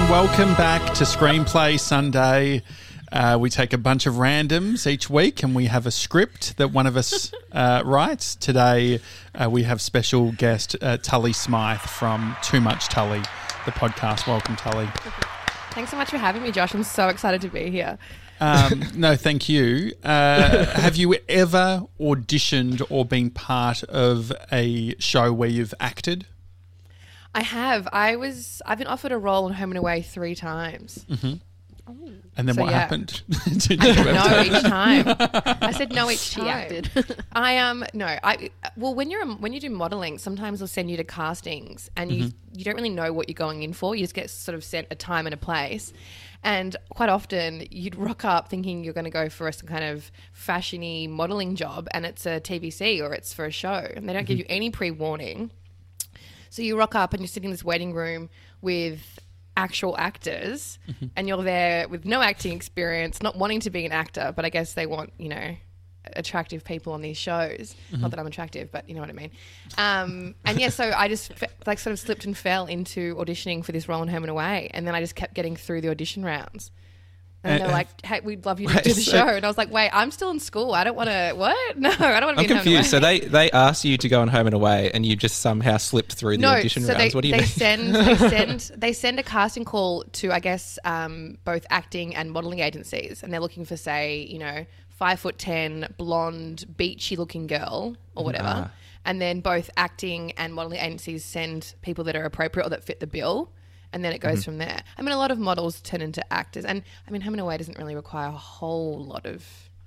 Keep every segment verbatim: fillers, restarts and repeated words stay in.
welcome back to Screenplay Sunday. Uh, we take a bunch of randoms each week and we have a script that one of us uh, writes. Today uh, we have special guest uh, Tully Smythe from Too Much Tully, the podcast. Welcome, Tully. Thanks so much for having me, Josh. I'm so excited to be here. Um, no, thank you. Uh, have you ever auditioned or been part of a show where you've acted? I have. I was. I've been offered a role in Home and Away three times. Mm-hmm. Oh. And then So, what yeah. happened? I said no each time. I said no each She time. acted. I um no. I well when you're when you do modelling, sometimes they'll send you to castings, and you Mm-hmm. you don't really know what you're going in for. You just get sort of sent a time and a place. And quite often you'd rock up thinking you're going to go for a some kind of fashiony modelling job, and it's a T V C or it's for a show, and they don't give you any pre-warning. So you rock up and you're sitting in this waiting room with actual actors, Mm-hmm. and you're there with no acting experience, not wanting to be an actor, but I guess they want, you know, attractive people on these shows. Mm-hmm. Not that I'm attractive, but you know what I mean. Um, and yeah, so I just fe- like sort of slipped and fell into auditioning for this role in Home and Away, and then I just kept getting through the audition rounds. And they're Uh, like, "Hey, we'd love you to wait, do the so- show." And I was like, "Wait, I'm still in school. I don't want to. What? No, I don't want to I'm be in Home and Away." confused. So they, they asked you to go on Home and Away, and you just somehow slipped through the no, audition so rounds. They, What do you they mean? send they send they send a casting call to, I guess, um, both acting and modelling agencies, and they're looking for, say, you know, five foot ten, blonde, beachy looking girl or whatever. Ah. And then both acting and modelling agencies send people that are appropriate or that fit the bill. And then it goes from there. I mean, a lot of models turn into actors. And, I mean, Home and Away doesn't really require a whole lot of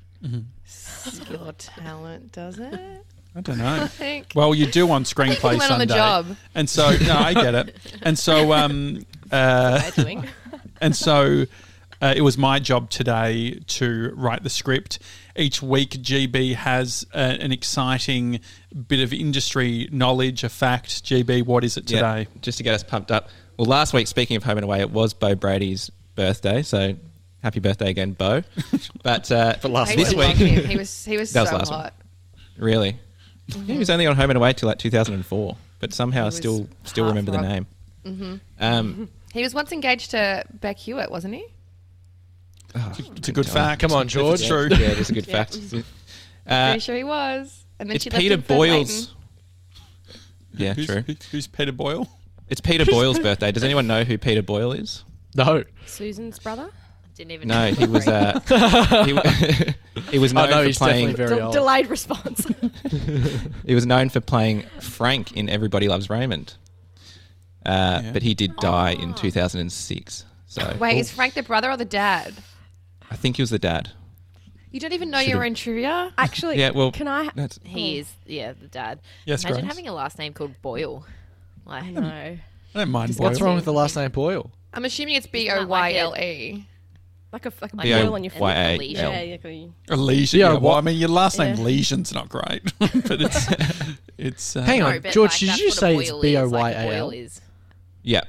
skill or talent, does it? I don't know. think- Well, you do on Screenplay learn on Sunday. the job. And so, no, I get it. And so, um, uh, They're doing. and so uh, it was my job today to write the script. Each week, G B has uh, an exciting bit of industry knowledge, a fact. G B, what is it Yeah, today? just to get us pumped up. Well, last week, speaking of Home and Away, it was Bo Brady's birthday, so happy birthday again, Bo. But uh, For last I this used to week, love him. He was, he was That so was last hot. really, he was only on Home and Away till like two thousand four, but somehow I was still still half remember the rock. name. Mm-hmm. Um, He was once engaged to Beck Hewitt, wasn't he? oh, It's a good fact. Come on, if George. It's true. yeah, it is a good Yeah. fact. Uh, Pretty sure he was. And then it's she left Peter him for Boyle's. Leighton. Yeah, who's, true. who- Who's Peter Boyle? It's Peter Boyle's birthday. Does anyone know who Peter Boyle is? No. Susan's brother? Didn't even No, know. he was. Uh, he, he was Oh, known no, for he's playing. definitely very De- old. delayed response. He was known for playing Frank in Everybody Loves Raymond, uh, Yeah. but he did die in two thousand six. So Wait, is Frank the brother or the dad? I think he was the dad. You don't even know Should've- you were in trivia? Actually, Yeah, well, can I? That's, He is, yeah, the dad. Yes, Imagine Grace. having a last name called Boyle. Like, No. I don't mind Boyle. What's wrong with the last name Boyle? I'm assuming it's B Isn't O that like Y it? L E. Like a, like a Like boil on your Y A foot. L. Yeah, you- A lesion. Yeah, Yeah, well, what- I mean, your last name Yeah. Lesion's not great, but it's it's. Uh, Hang on. no, but George, like, did that's you what a say it's boil B O is, Y like a A L? boil is. yeah.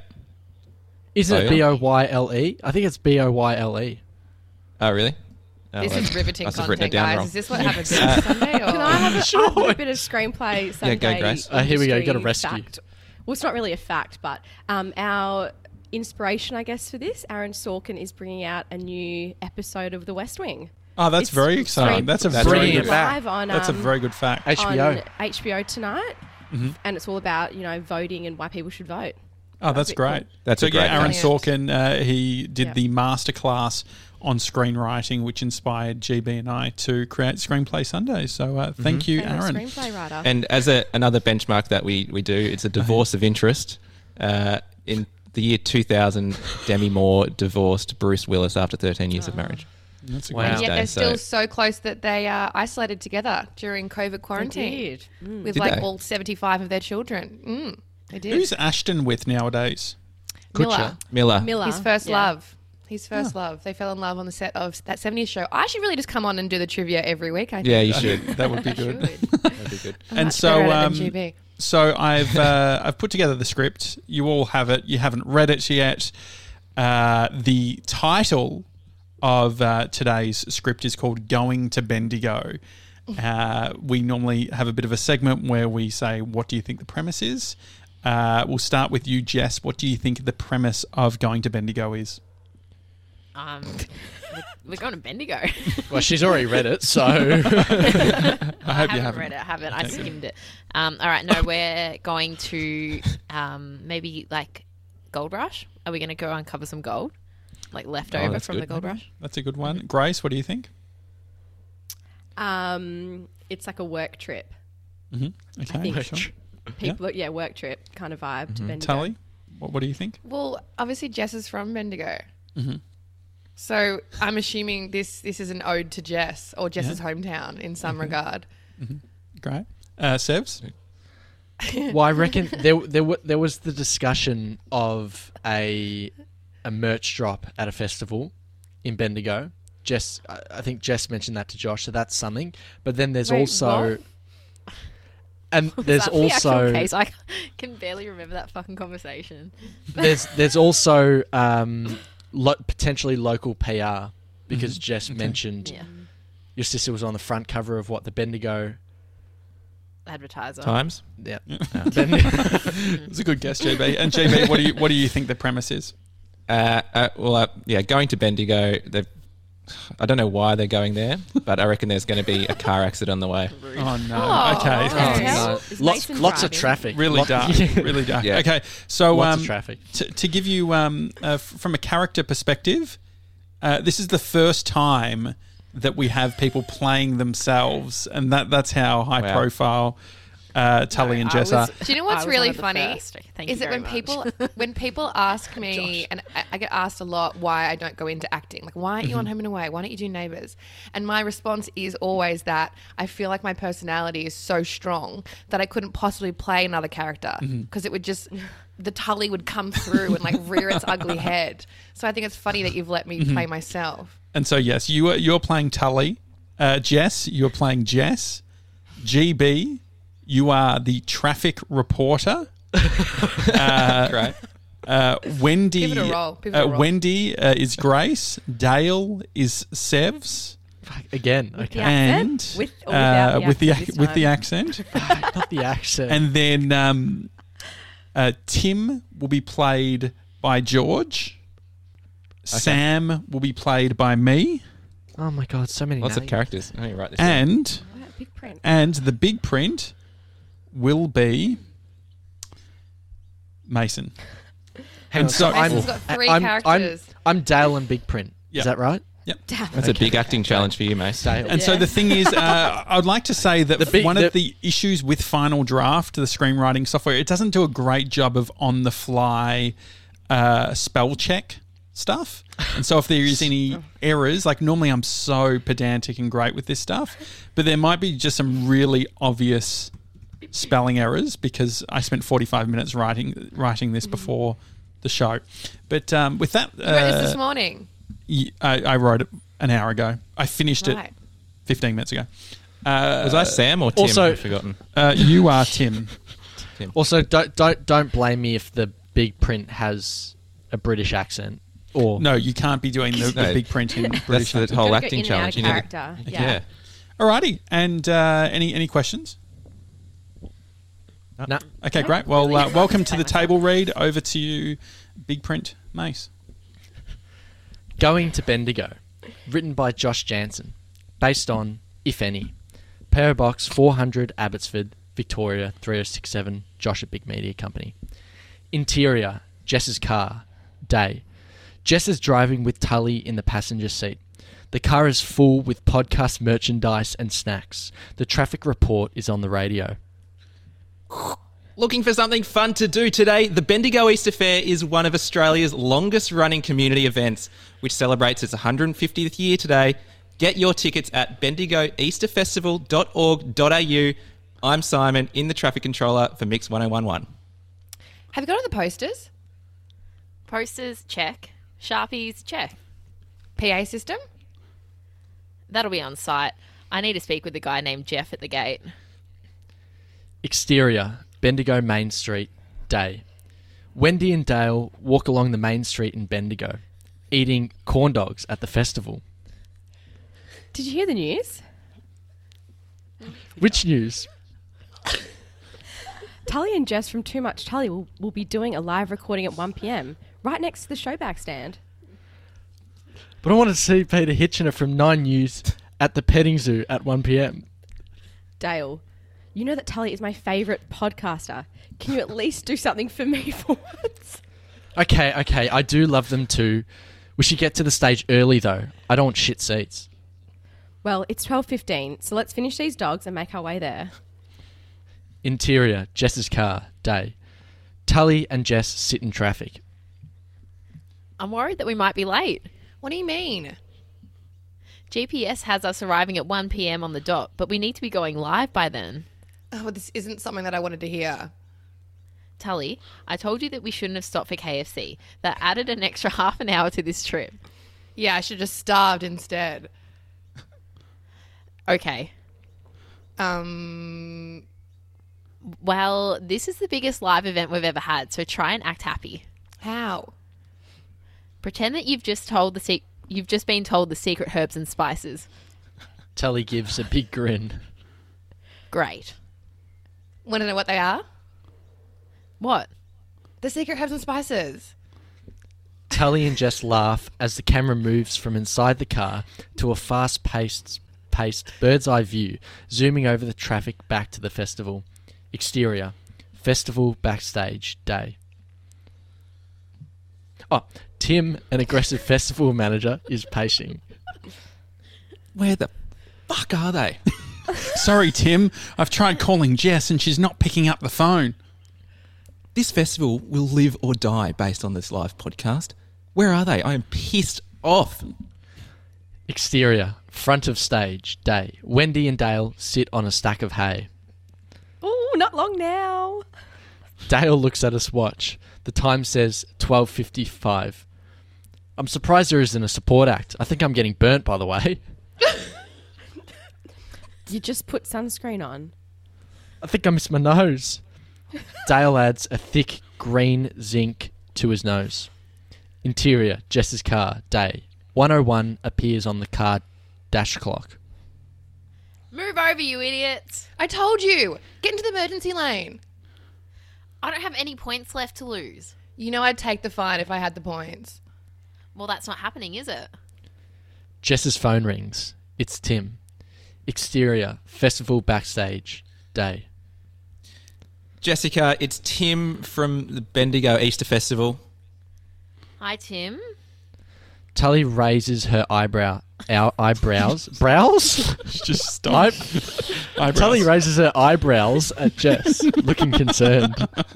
Isn't it Boyle? B O Y L E? I think it's B O Y L E. Oh, really? Oh, This well, is riveting must have written content, it down guys. wrong. Is this what happens this Sunday? Or? Can I have a, I have a bit of screenplay Sunday? Yeah, go, Grace. Uh, here we go, you industry gotta rescue. fact. Well, it's not really a fact, but um, our inspiration, I guess, for this, Aaron Sorkin is bringing out a new episode of The West Wing. Oh, that's It's very exciting. screen- That's a That's very bringing good it back. live on That's a um, very good fact. H B O. on H B O tonight, Mhm. and it's all about you know voting and why people should vote. Oh, that's bit great. That's so a great yeah, Aaron fact. Sorkin, uh, he did Yeah. the masterclass on screenwriting, which inspired G B and I to create Screenplay Sunday. So uh, thank you, And a Aaron. screenplay writer. And as a, another benchmark that we, we do, it's a divorce of interest. Uh, in the year two thousand, Demi Moore divorced Bruce Willis after thirteen years of marriage. That's a Wow. great- And yet Day, they're so- still so close that they are isolated together during COVID quarantine did. Mm. with Did like they? all seventy-five of their children. Mm, they did. Who's Ashton with nowadays? Miller? Miller. Miller, His first yeah. love. His first love. They fell in love on the set of that seventies show. I should really just come on and do the trivia every week. I think. Yeah, you should. That would be I good. should. That'd be good. I'm And much so, better at it um, than G B. So I've uh, I've put together the script. You all have it. You haven't read it yet. Uh, the title of uh, today's script is called Going to Bendigo. Uh, we normally have a bit of a segment where we say, what do you think the premise is? Uh, we'll start with you, Jess. What do you think the premise of going to Bendigo is? Um, we're, we're going to Bendigo. Well, she's already read it, so I hope I you haven't haven't. read it. I haven't. I Okay. skimmed it. Um, all right. No, we're going to um, maybe like Gold Rush. Are we going to go uncover some gold, like leftover that's from good. the Gold Rush? That's a good one. Grace, what do you think? Um, it's like a work trip. Mm-hmm. Okay, think- sure. People, yeah, work trip kind of vibe to Bendigo. Tully, what, what do you think? Well, obviously Jess is from Bendigo. Mm-hmm. So I'm assuming this this is an ode to Jess or Jess's Yeah. hometown in some regard. Great. Uh, Sevs? well, I reckon there there wa- there was the discussion of a a merch drop at a festival in Bendigo. Jess, I I think Jess mentioned that to Josh, so that's something. But then there's Wait, also, what? and there's Is that the actual also case? I can barely remember that fucking conversation. there's there's also um, lo- potentially local P R because Jess mentioned Yeah. your sister was on the front cover of what the Bendigo. Advertiser. Times. Yeah, It's a good guess, G B. And G B, what do you what do you think the premise is? Uh, uh, well, uh, yeah, going to Bendigo. They've, I don't know why they're going there, but I reckon there's going to be a car accident on the way. Oh no. Oh, okay. okay. Oh, no. Is Lots Mason lots of driving? traffic. Really Lot- dark. Really dark. Yeah. Okay. So Lots um, of traffic. to, to give you um, uh, f- from a character perspective, uh, this is the first time that we have people playing themselves, and that that's how high Wow. profile uh, Tully No, and I Jess are. was- Do you know I what's was really one of the funny? first. Thank is you it very when much. people when people ask me, and I, I get asked a lot why I don't go into acting, like why aren't you on Home and Away? Why don't you do Neighbours? And my response is always that I feel like my personality is so strong that I couldn't possibly play another character because it would just the Tully would come through and like rear its ugly head. So I think it's funny that you've let me play myself. And so yes, you are you're playing Tully. Uh, Jess, you're playing Jess. G B, you are the traffic reporter. uh, Great. Uh, Wendy, Pivotal role, pivotal uh, role. Wendy uh, is Grace. Dale is Sevs, Again, okay. The accent? and With or without uh, the with the accent ac- this with the time? accent, Not the accent. and then um, uh, Tim will be played by George. Sam will be played by me, oh my god, so many Lots names. of characters. Let me write this down. and Wow, big print. and the big print will be Mason. Hang And on, so I'm, Mason's got three I'm, characters. I'm, I'm Dale and Big Print. Yep. Is that right? That's a big acting challenge for you, Mace. Dale. And so the thing is, uh, I'd like to say that The big- one the- of the issues with Final Draft, the screenwriting software, it doesn't do a great job of on the fly uh, spell check stuff. And so if there is any errors, like normally I'm so pedantic and great with this stuff, but there might be just some really obvious spelling errors because I spent forty-five minutes writing writing this before the show. But um, with that, You wrote this uh, this morning. y- I, I wrote it an hour ago. I finished Right. it fifteen minutes ago. Uh, Was I Sam or Tim? also- I've forgotten. uh, you are Tim. Also, don't don't don't blame me if the Big Print has a British accent. Or No, you can't be doing the, the No. big print in That's British. the accent. whole Gotta go acting in and out of challenge. You need to- character. yeah. Yeah. Alrighty, and uh, any any questions? no. Okay, great. Well, uh, welcome to the table read. Over to you, Big Print Mace. Going to Bendigo, written by Josh Jansen, based on, if any, P O Box four hundred Abbotsford, Victoria three oh six seven, Josh at Big Media Company. Interior, Jess's car, day. Jess is driving with Tully in the passenger seat. The car is full with podcast merchandise and snacks. The traffic report is on the radio. Looking for something fun to do today? The Bendigo Easter Fair is one of Australia's longest running community events, which celebrates its one hundred fiftieth year today. Get your tickets at bendigo easter festival dot org dot a u. I'm Simon, in the traffic controller for Mix one oh one one. Have you got all the posters? Posters, check. Sharpies, check. P A system? That'll be on site. I need to speak with the guy named Jeff at the gate. Exterior, Bendigo Main Street, day. Wendy and Dale walk along the main street in Bendigo, eating corn dogs at the festival. Did you hear the news? Which news? Tully and Jess from Too Much Tully will, will be doing a live recording at one p.m. right next to the showback stand. But I want to see Peter Hitchener from Nine News at the petting zoo at one p.m. Dale, you know that Tully is my favourite podcaster. Can you at least do something for me for once? Okay, okay, I do love them too. We should get to the stage early though. I don't want shit seats. Well, it's twelve fifteen, so let's finish these dogs and make our way there. Interior, Jess's car, day. Tully and Jess sit in traffic. I'm worried that we might be late. What do you mean? G P S has us arriving at one p.m. on the dot, but we need to be going live by then. Oh, this isn't something that I wanted to hear. Tully, I told you that we shouldn't have stopped for K F C. That added an extra half an hour to this trip. Yeah, I should have just starved instead. Okay. Um, Well, this is the biggest live event we've ever had, so try and act happy. how? Pretend that you've just told the se- you've just been told the secret herbs and spices. Tully gives a big grin. Great. Want to know what they are? What? The secret herbs and spices. Tully and Jess laugh as the camera moves from inside the car to a fast-paced paced bird's eye view, zooming over the traffic back to the festival. Exterior, festival backstage, day. Oh, Tim, an aggressive festival manager, is pacing. Where the fuck are they? Sorry, Tim. I've tried calling Jess and she's not picking up the phone. This festival will live or die based on this live podcast. Where are they? I am pissed off. Exterior, front of stage, day. Wendy and Dale sit on a stack of hay. Oh, not long now. Dale looks at his watch. The time says twelve fifty-five. I'm surprised there isn't a support act. I think I'm getting burnt, by the way. You just put sunscreen on. I think I missed my nose. Dale adds a thick green zinc to his nose. Interior, Jess's car, day. one oh one appears on the car dash clock. Move over, you idiots. I told you. Get into the emergency lane. I don't have any points left to lose. You know I'd take the fine if I had the points. Well, that's not happening, is it? Jess's phone rings. It's Tim. Exterior, festival backstage, day. Jessica, it's Tim from the Bendigo Easter Festival. Hi, Tim. Tully raises her eyebrow. Our eyebrows? Brows? Just Eye- stop. Eyebrows. Tully raises her eyebrows at Jess, looking concerned.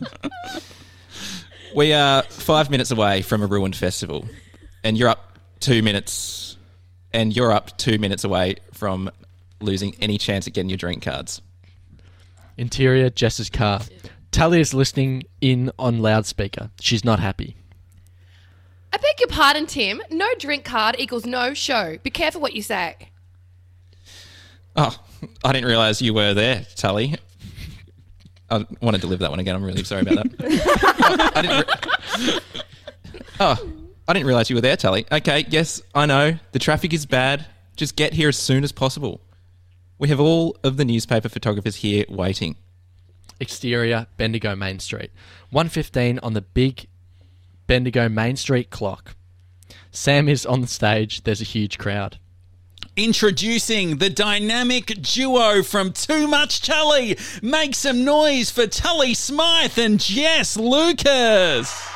We are five minutes away from a ruined festival, and you're up two minutes, and you're up two minutes away from losing any chance at getting your drink cards. Interior, Jess's car. Tully is listening in on loudspeaker. She's not happy. I beg your pardon, Tim. No drink card equals no show. Be careful what you say. Oh, I didn't realise you were there, Tully. I wanted to live that one again. I'm really sorry about that. oh, I didn't re- oh, I didn't realise you were there, Tully. Okay, yes, I know. The traffic is bad. Just get here as soon as possible. We have all of the newspaper photographers here waiting. Exterior, Bendigo Main Street. one fifteen on the big Bendigo Main Street clock. Sam is on the stage. There's a huge crowd. Introducing the dynamic duo from Too Much Tully. Make some noise for Tully Smythe and Jess Lucas.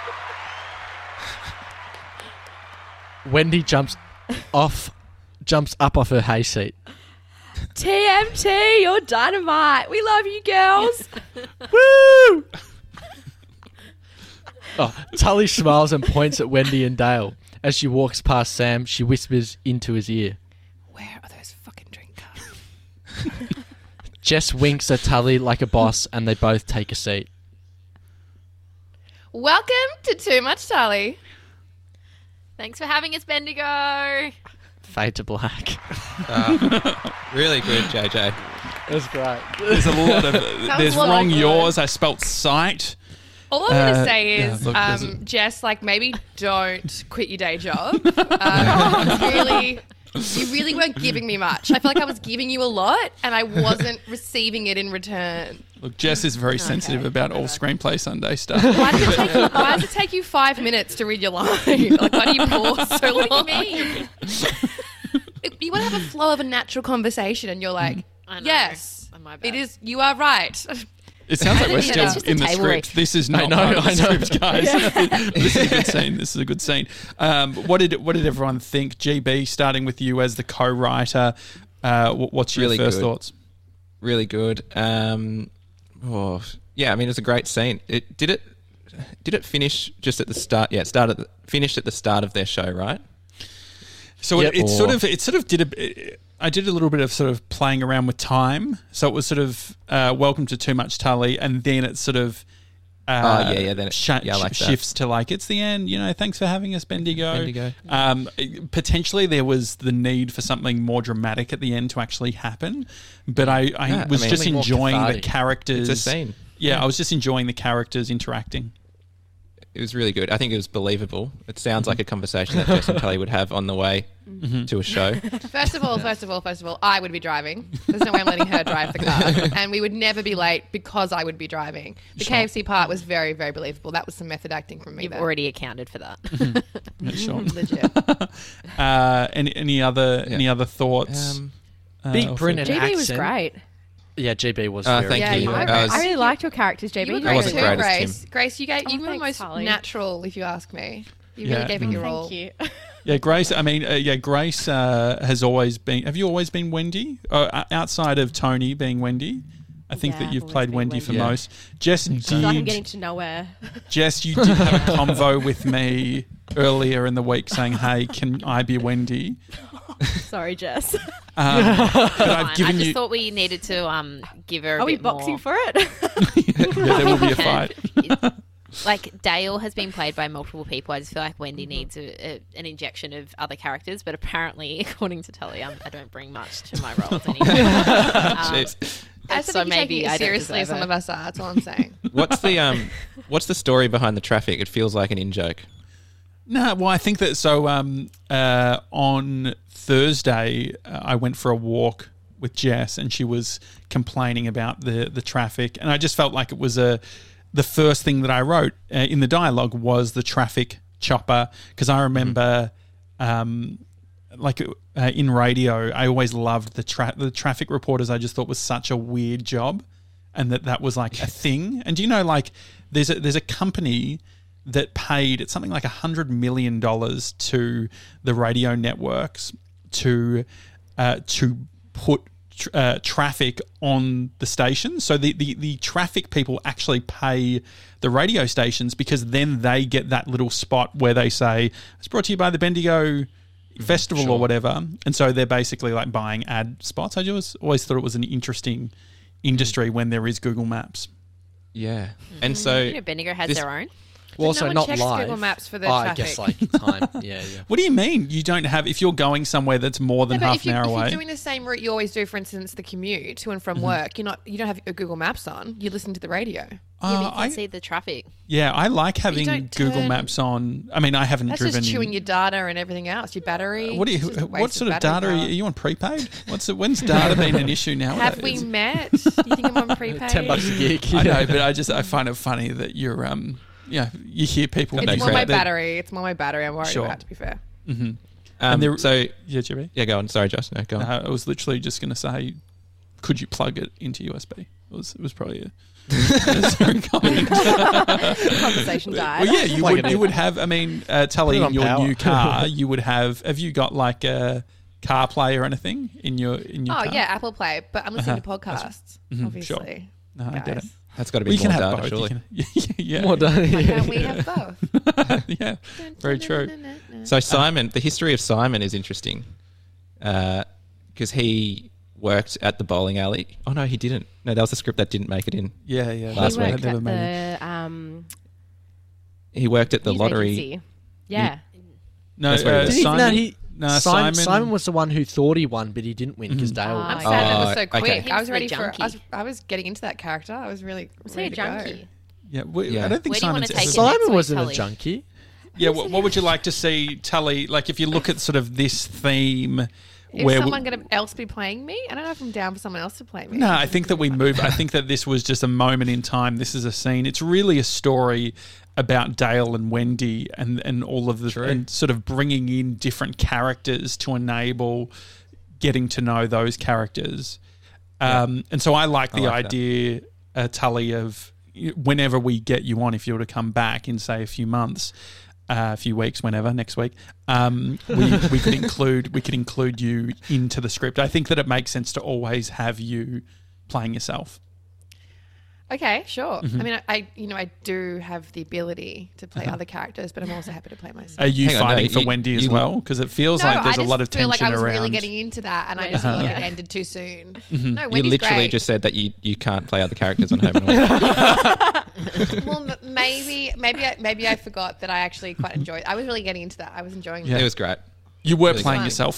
Wendy jumps off, jumps up off her hay seat. T M T, you're dynamite. We love you, girls. Woo! Oh, Tully smiles and points at Wendy and Dale. As she walks past Sam, she whispers into his ear. Where are those fucking drink cards? Jess winks at Tully like a boss, and they both take a seat. Welcome to Too Much Tully. Thanks for having us, Bendigo. Fade to black. Really good, J J. That's great. There's a lot of... there's a lot wrong of- yours. I spelt sight. All I'm going Uh, to say yeah, is, look, there's um, Jess, like, maybe don't quit your day job. Um, really, you really weren't giving me much. I feel like I was giving you a lot and I wasn't receiving it in return. Look, Jess is very sensitive about all Screenplay Sunday stuff. Why does it take you, why does it take you five minutes to read your line? Like, why do you pause so long? What do you mean? You want to have a flow of a natural conversation, and you're like, I know. yes, My bad. it is. You are right. It sounds like we're It's still just a in the table script. read. This is not know, part of the I know. script, guys. This is a good scene. This is a good scene. Um, what did what did everyone think? G B, starting with you as the co-writer, uh, wh- what's your Really first good. thoughts? Really good. Um, oh, yeah, I mean, it was a great scene. It did it. Did it finish just at the start? Yeah, it started. Finished at the start of their show, right? So Yep. it, it Or- sort of it sort of did a. It, I did a little bit of sort of playing around with time. So it was sort of uh, welcome to Too Much Tully, and then it sort of. Uh, Oh, yeah, yeah, then it- sh- yeah, I like sh- that. shifts to like it's the end. You know, thanks for having us, Bendigo. Bendigo. Um, potentially there was the need for something more dramatic at the end to actually happen, but I, I Yeah, I was mean- just Something more enjoying the cathartic. characters. It's a scene. Yeah, I was just enjoying the characters interacting. It was really good. I think it was believable. It sounds like a conversation that Jess and Tully would have on the way to a show. First of all, first of all, first of all, I would be driving. There's no way I'm letting her drive the car, and we would never be late because I would be driving. The K F C part was very, very believable. That was some method acting from me. You've there. already accounted for that. Yeah, sure. legit. Uh, any any other any other thoughts? Um, Uh, Big or Brennan G B was accent. great. Yeah, G B was Uh, very thank Yeah, good. you you. were I great. was- I really liked your characters, J B. You were You great were wasn't too, really great as Grace. Tim. Grace, you gave Oh, you were the thanks, most Holly. natural, if you ask me. You Yeah. really gave it your Mm. all. Thank you. Yeah, Grace. I mean, uh, yeah, Grace uh, has always been. Have you always been Wendy? Uh, outside of Tony being Wendy, I think Yeah, that I've you've always played been Wendy for Wendy. Yeah. most. Jess I feel like I'm did. getting to nowhere. Jess, you did have a convo with me earlier in the week saying, "Hey, can I be Wendy?" Sorry, Jess. Um, but Fine. I've I given just you. thought we needed to um, give her a Are we bit boxing more. for it? Yeah, there will be a fight. Like Dale has been played by multiple people. I just feel like Wendy needs a, a, an injection of other characters, but apparently, according to Tully, um, I don't bring much to my roles anymore. um, Jeez. I so think you're maybe taking I it don't seriously. deserve Some it. of us are. That's all I'm saying. What's the um, what's the story behind the traffic? It feels like an in joke. No, well, I think that so um, uh, on Thursday, uh, I went for a walk with Jess and she was complaining about the, the traffic. And I just felt like it was a the first thing that I wrote uh, in the dialogue was the traffic chopper. Because I remember, um, like uh, in radio, I always loved the, tra- the traffic reporters. I just thought was such a weird job and that that was like a thing. And do you know, like there's a, there's a company that paid it's something like a hundred million dollars to the radio networks to uh, to put tr- uh, traffic on the stations. So the, the the traffic people actually pay the radio stations because then they get that little spot where they say it's brought to you by the Bendigo Festival or whatever. And so they're basically like buying ad spots. I just always thought it was an interesting industry when there is Google Maps. Yeah, and so you know, Bendigo has this- their own. Well, also no one not checks live. Google Maps for the oh, I traffic. guess like time. Yeah, yeah. What do you mean you don't have if you're going somewhere that's more than Yeah, but half if, an you, hour if away? you're doing the same route you always do, for instance, the commute to and from Mm-hmm. work, you're not you don't have a Google Maps on. You listen to the radio. Yeah, but you Uh, can I, see the traffic. yeah, I like having don't Google turn- Maps on. I mean, I haven't That's driven. just chewing in, your data and everything else. Your battery. what do It's you? just a What waste sort of battery data are you, power. are you on prepaid? What's it, when's data been an issue now? Have we met? Do you think I'm on prepaid? Ten bucks a gig. I know, but I just I find it funny that you're um yeah you hear people. It's no more my credit. battery. It's more my battery. I'm worried Sure. about. To be fair. Mm-hmm. um, there- so Yeah, Jimmy. yeah, go on. Sorry, Josh. No, go on. No, I was literally just going to say, could you plug it into U S B? It was it was probably a unnecessary comment. Conversation died. Well, yeah, you Plug would it in. you would have. I mean, uh, Tully, Put it in on your power. new car, you would have. Have you got like a CarPlay or anything in your in your Oh car? yeah, Apple Play. But I'm listening Uh-huh. to podcasts. Mhm, Obviously. sure. No, I get it. guys. That's got to be We more can have data, both. surely. You can, yeah, More done. Why Yeah. can't we have both? yeah, very true. So Simon, the history of Simon is interesting because he worked at the bowling alley. Oh no, he didn't. No, that was a script that didn't make it in. Yeah, yeah. He Last that's week. why I worked never at made it. the um, He worked at the news lottery. agency. Yeah. No, That's what it uh, is. Did he, Simon. no, he, no, Simon, Simon. Simon was the one who thought he won, but he didn't win because Mhm. Dale. I'm Oh, sad that was Oh, so okay. quick. He I was was the ready for. I was, junkie. I was getting into that character. I was really Was he a ready to go. junkie? Yeah, we, Yeah. I don't think Where do you wanna Simon's take ever- it? Simon next week, wasn't a Tully. junkie. Yeah, what, what would you like to see, Tully? Like, if you look at sort of this theme, Is where we- someone going to else be playing me? I don't know if I'm down for someone else to play me. No, I think that we move. I think that this was just a moment in time. This is a scene. It's really a story about Dale and Wendy and, and all of the True. and sort of bringing in different characters to enable getting to know those characters. Um, and so I like I the like that. idea, uh, Tully, of whenever we get you on, if you were to come back in say a few months, uh, a few weeks, whenever next week, um, we we could include we could include you into the script. I think that it makes sense to always have you playing yourself. Okay, sure. Mm-hmm. I mean, I, I you know I do have the ability to play other characters, but I'm also happy to play myself. Are you Hang on, no, fighting for you- Wendy as you- well? Because it feels No, like there's I a lot of just feel tension like I was around. really getting into that, and I just Uh-huh. feel like Yeah. it ended too soon. Mm-hmm. No, You Wendy's literally great. just said that you, you can't play other characters on Home and Away. Well, m- maybe, maybe, I, maybe I forgot that I actually quite enjoyed. I was really getting into that. I was enjoying Yeah. it. It was great. You were Really playing fun. yourself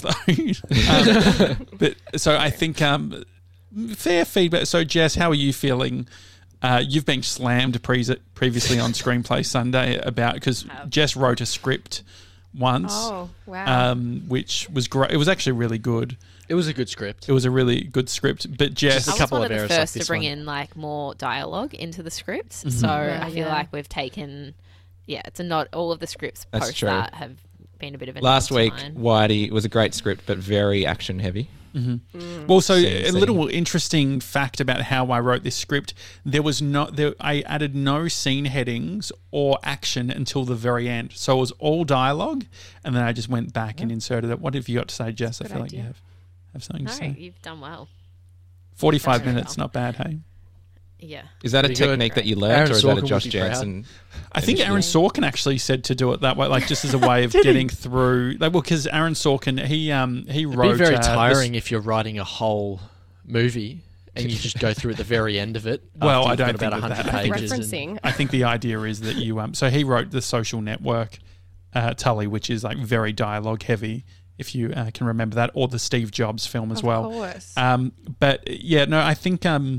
though. um, but so I think um, fair feedback. So Jess, how are you feeling? Uh, you've been slammed pre- previously on Screenplay Sunday about because Jess wrote a script once, Oh wow! um, which was great. It was actually really good. It was a good script. It was a really good script. But Jess, Just I a was couple one of of the errors like first to this bring one. in like more dialogue into the scripts, Mm-hmm. so Yeah, I feel yeah. like we've taken, yeah, it's a not all of the scripts That's post true. that have been a bit of a Last nod to week, mine. Whitey was a great script, but very action heavy. well, so Scene, a scene. little interesting fact about how I wrote this script: there was no, there, I added no scene headings or action until the very end. So it was all dialogue, and then I just went back and inserted it. What have you got to say, Jess? I Good feel like idea. you have have something No, to say. you've done well. Forty-five Very minutes, well. not bad, hey. Yeah. Is that a Pretty good. technique that you learned, Aaron or is that a Sorkin would Josh be proud. Jansen? I think Aaron initiative? Sorkin actually said to do it that way, like just as a way of getting through. Like, well, because Aaron Sorkin, he um he It'd wrote be very uh, this- tiring if you're writing a whole movie and you just go through at the very end of it. Well, after I you've don't got about think that one hundred that- pages. and- Referencing. I think the idea is that you um. So he wrote The Social Network, uh, Tully, which is like very dialogue heavy, if you uh, can remember that, or the Steve Jobs film as Of well. course. Um, but yeah, no, I think um,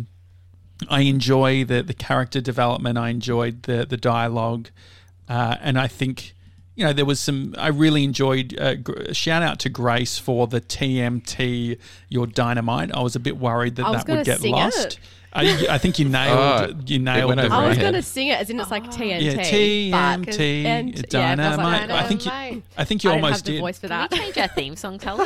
I enjoy the the character development. I enjoyed the the dialogue, uh, and I think you know there was some. I really enjoyed. Uh, gr- shout out to Grace for the T M T Your Dynamite. I was a bit worried that I was that would gonna get sing lost. it. I, I think you nailed. Oh, you it nailed went the over I my was head. going to sing it as in it's like T N T. yeah, T M but- T and- yeah, it was like Dynamite. I think you, Dynamite. I think you I don't almost have the did. voice for Can that. we change our theme song, Tully?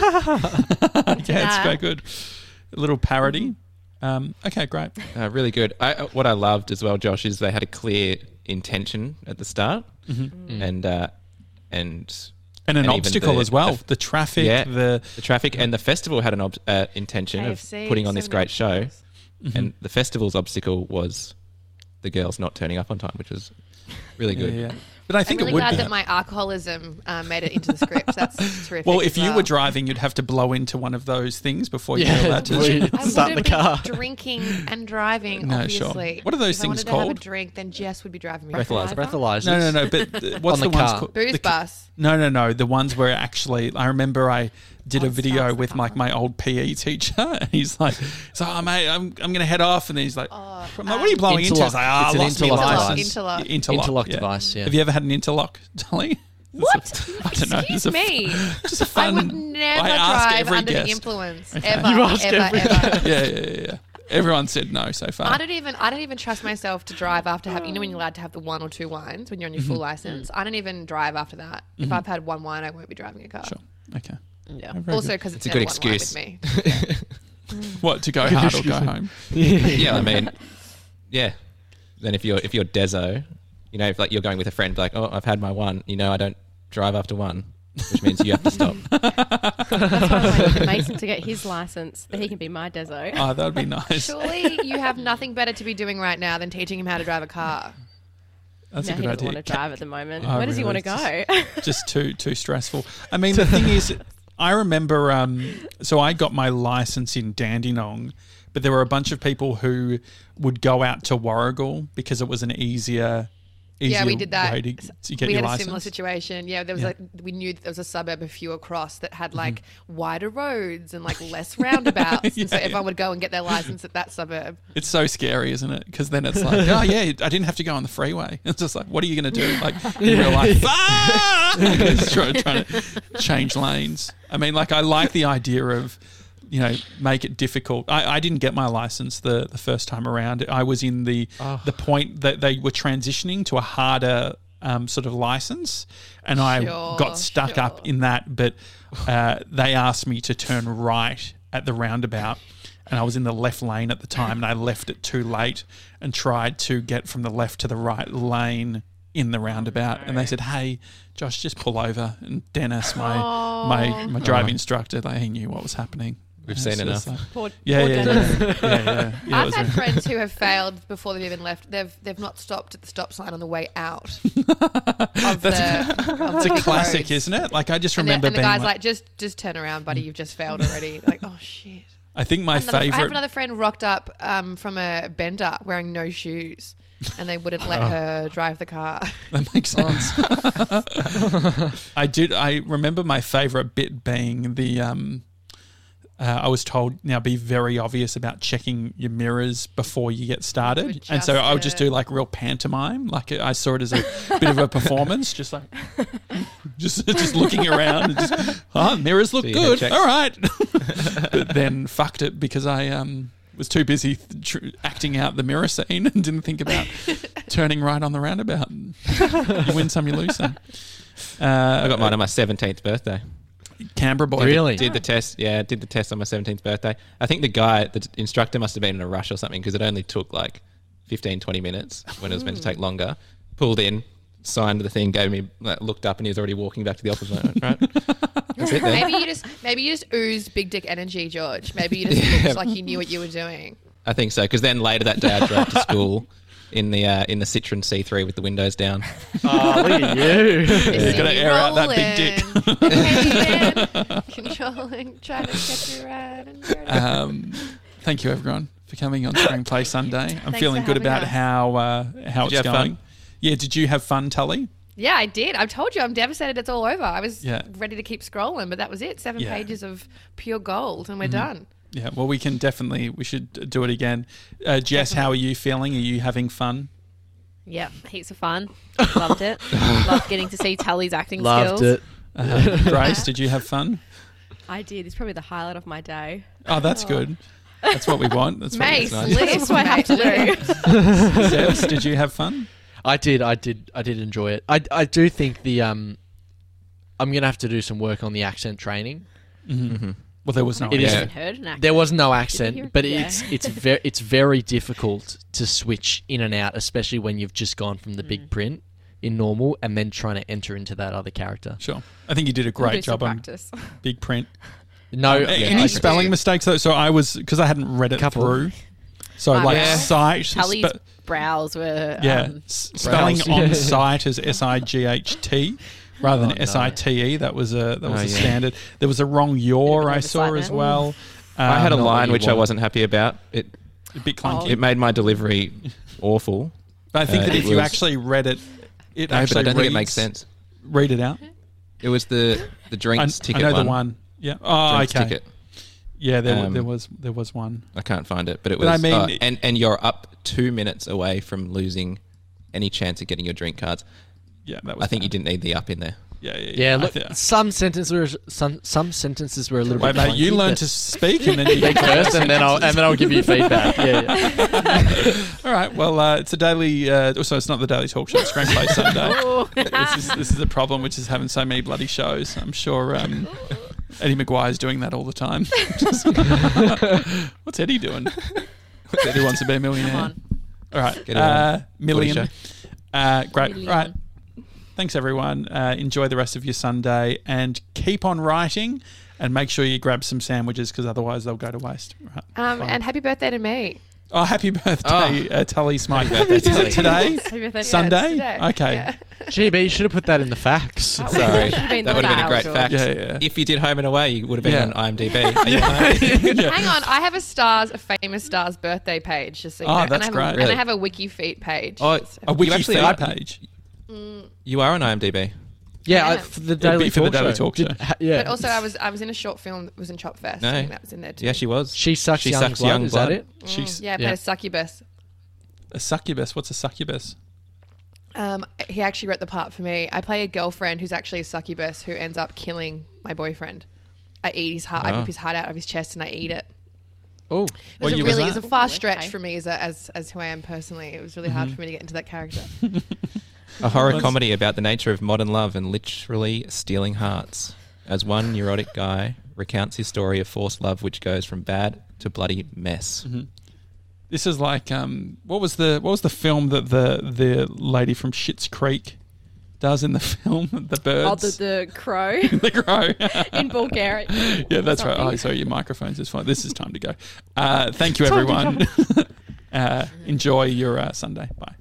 Yeah, it's that. quite good. A little parody. Um, okay, great. Uh, really good. I, uh, what I loved as well, Josh, is they had a clear intention at the start, Mm-hmm. and uh, and And an And even obstacle the- as well. the- The, traffic, yeah, the the traffic and the festival had an ob- uh, intention K F C, of putting on this seven great show, obstacles. and the festival's obstacle was the girls not turning up on time, which was really yeah, good. yeah. But I I'm think really it would glad be. that my alcoholism uh, made it into the script. That's terrific. Well, as if you were driving, you'd have to blow into one of those things before you Yeah, were allowed to. we- I Start wouldn't the car. be drinking and driving. No, obviously. sure. What are those if things I wanted to have called? a drink, then Jess would be driving me. Breathalyzer. Breathalyzers. No, no, no. But uh, what's On the, the ones car. called? Booze the- bus. No, no, no. The ones where actually, I remember I did Oh, a it video starts the with like car. my old P E teacher, and he's like, "So, oh, mate, I'm I'm going to head off," and then he's like, Oh, I'm like, "What are you blowing into?" I was like, "Ah, It's I an lost my interlock license." device. Interlock. Yeah, interlock, Interlock yeah. device, yeah. Have you ever had an interlock, Dolly? What? I don't know. Excuse It's a- me. Just a I fun. would never I ask drive every under guest. the influence. Okay. Ever, You ask ever, every ever. Yeah, yeah, yeah, yeah. Everyone said no so far. I don't even. I don't even trust myself to drive after having. You know when you're allowed to have the one or two wines when you're on your full Mm-hmm. license. I don't even drive after that. If I've had one wine, I won't be driving a car. Sure. Okay. Yeah. Very Also, good. because it's, It's a good never one wine excuse. with me. What, to go hard or go home? Yeah, I mean, yeah. Then if you're if you're Dezo, you know, if like you're going with a friend, like, oh, I've had my one, you know, I don't drive after one, which means you have to stop. That's why I wanted Mason to get his license, that he can be my Dezo. Oh, that would be nice. Surely you have nothing better to be doing right now than teaching him how to drive a car. That's no, a he good doesn't idea. want to drive at the moment. Oh, Where does he really? want to go? Just too too stressful. I mean, the thing is, I remember. Um, so I got my license in Dandenong, but there were a bunch of people who would go out to Warragul because it was an easier easier Yeah, we did that. way to, to get we your had license? a similar situation. Yeah, there was Yeah. like we knew that there was a suburb a few across that had like wider roads and like less roundabouts, Yeah, and so yeah. everyone would go and get their license at that suburb. It's so scary, isn't it? Because then it's like, oh yeah, I didn't have to go on the freeway. It's just like, what are you going to do? Like in real life, ah! Just trying, trying to change lanes. I mean, like I like the idea of, you know, make it difficult. I, I didn't get my license the, the first time around. I was in the Oh. the point that they were transitioning to a harder um, sort of license, and I Sure, got stuck sure. up in that. But uh, they asked me to turn right at the roundabout, and I was in the left lane at the time, and I left it too late and tried to get from the left to the right lane in the roundabout. And they said, "Hey, Josh, just pull over." And Dennis, my my my driving instructor, like, he knew what was happening. We've And seen so enough. it's like- Poor, yeah, poor yeah, Dennis. yeah, yeah, yeah, yeah. it I've was had a- friends who have failed before they've even left. They've they've not stopped at the stop sign on the way out. of the, of It's a the classic, roads. isn't it? Like I just And the, remember and the being guy's like, like, just just turn around, buddy. You've just failed already. Like, oh shit. I think my Another, I have favorite. another friend rocked up um, from a bender wearing no shoes, and they wouldn't let her drive the car. That makes sense. I did. I remember my favorite bit being the. Um, uh, I was told now be very obvious about checking your mirrors before you get started, Adjust and so I would just do it. like real pantomime. Like I saw it as a bit of a performance, just like just just looking around and just oh, mirrors look So you had good. checks. All right, but then fucked it because I um. was too busy th- tr- acting out the mirror scene and didn't think about turning right on the roundabout. You win some, you lose some. Uh, I got mine on my seventeenth birthday. Canberra boy. Really? Did the test, yeah, did the test on my seventeenth birthday. I think the guy, the instructor must have been in a rush or something because it only took like fifteen, twenty minutes when it was meant to take longer. Pulled in, signed the thing, gave me, like, looked up and he was already walking back to the office. Like, right, that's it then. Maybe you just maybe you just ooze big dick energy, George. Maybe you just Yeah. looked like you knew what you were doing. I think so because then later that day I drove to school in the uh, in the Citroen C three with the windows down. Oh, look at you. You gotta air out that big dick. dick. Controlling, trying to get you right. And dirty. Um, thank you, everyone, for coming on Screenplay Sunday. I'm Thanks feeling for good having about us. how uh, how Did you it's have going. fun? Yeah, did you have fun, Tully? Yeah, I did. I told you I'm devastated it's all over. I was Yeah. ready to keep scrolling, but that was it. Seven Yeah. pages of pure gold, and we're done. Yeah, well, we can definitely, we should do it again. Uh, Jess, how are you feeling? Are you having fun? Yeah, heaps of fun. Loved it. Loved getting to see Tully's acting Loved skills. it. Uh, Grace, did you have fun? I did. It's probably the highlight of my day. Oh, that's good. That's what we want. That's what Mace, that's nice. Liz, That's what I have to do. Sebs, did you have fun? I did. I did. I did enjoy it. I, I do think the um, I'm gonna have to do some work on the accent training. Mm-hmm. Well, there was no. It I is- haven't heard an accent. There was no hear accent, it? but Yeah. it's it's very it's very difficult to switch in and out, especially when you've just gone from the Mm. big print in normal and then trying to enter into that other character. Sure. I think you did a We'll do great some job on practice. big print. No, Um, yeah, any I- spelling mistakes though? So I was because I hadn't read it Couple. through. So Ah, like yeah. site, Tully's spe- brows were. yeah, Um, s- spelling Browse. on Yeah. site as S I G H T rather than Oh, no. S I T E. That was a that was Oh, a yeah. standard. There was a wrong your Bit of an I saw oversight as there. well. I had a Um, not what line you which I want. wasn't happy about. It a bit clunky. it made my delivery awful. But I think uh, that it if you was- actually read it, it No, but actually I don't think it reads- makes sense. Read it out. It was the the I, drinks I ticket know one. the one. Yeah. Oh, Drinks okay. ticket. Yeah, there, wa- Um, there was there was one. I can't find it, but it was. But I mean- uh, and and you're up two minutes away from losing any chance of getting your drink cards. Yeah, that was. I think you bad. didn't need the up in there. Yeah, yeah. yeah. I Look, thi- some sentences were some some sentences were a little Wait, bit. mate, you clunky, learn but- to speak and then you speak first, and then I'll and then I'll give you feedback. Yeah, yeah. All right. Well, uh, it's a daily. Uh, so it's not the daily talk show. It's Screenplay Sunday. this is this is a problem, which is having so many bloody shows. I'm sure um, Eddie McGuire's doing that all the time. What's Eddie doing? Eddie wants to be a millionaire. Come on. All right. Get it Uh, on. million. Footy Uh, great. Million. Right. Thanks, everyone. Uh, enjoy the rest of your Sunday and keep on writing. And make sure you grab some sandwiches because otherwise they'll go to waste. Right. Um, Fine. and happy birthday to me. Oh, happy birthday, uh, Tully Smythe. birthday, Is Tully. it today? Happy birthday. Sunday? today. Okay. Yeah. G B, you should have put that in the facts. Sorry, been that the would have been a fact, great George. fact. Yeah, yeah. If you did Home and Away, you would have been Yeah. on I M D B. Are you on Yeah. Hang on, I have a stars, a famous stars birthday page. Just so you Oh, know. that's and I have great. A, Really? And I have a wiki feet page. Oh, So- A wiki actually feed are- page. You are on IMDb. Yeah, I I, am. for the It'd Daily be for the Talk Daily Show. Talk Did- Show. ha- yeah. But also, I was I was in a short film that was in Chop Fest. No. I think that was in there too. Yeah, she was. She Sucks She Young Sucks Blood. Young Is that Blood. it? She's Yeah, I played Yeah. a succubus. a succubus. What's a succubus? Um, he actually wrote the part for me. I play a girlfriend who's actually a succubus who ends up killing my boyfriend. I eat his heart. I Oh. rip his heart out of his chest and I eat it. Oh, It What was a year was really, that? it's a far Ooh, stretch okay. for me as, a, as as who I am personally. It was really hard for me to get into that character. A horror comedy about the nature of modern love and literally stealing hearts. As one neurotic guy recounts his story of forced love, which goes from bad to bloody mess. This is like um, what was the what was the film that the the lady from Schitt's Creek does in the film? The Oh, birds. the, the crow the crow. in Bulgaria. Yeah, that's right. Something. Oh, sorry, your microphones is fine. This is time to go. Uh, thank you, everyone. uh, enjoy your uh, Sunday. Bye.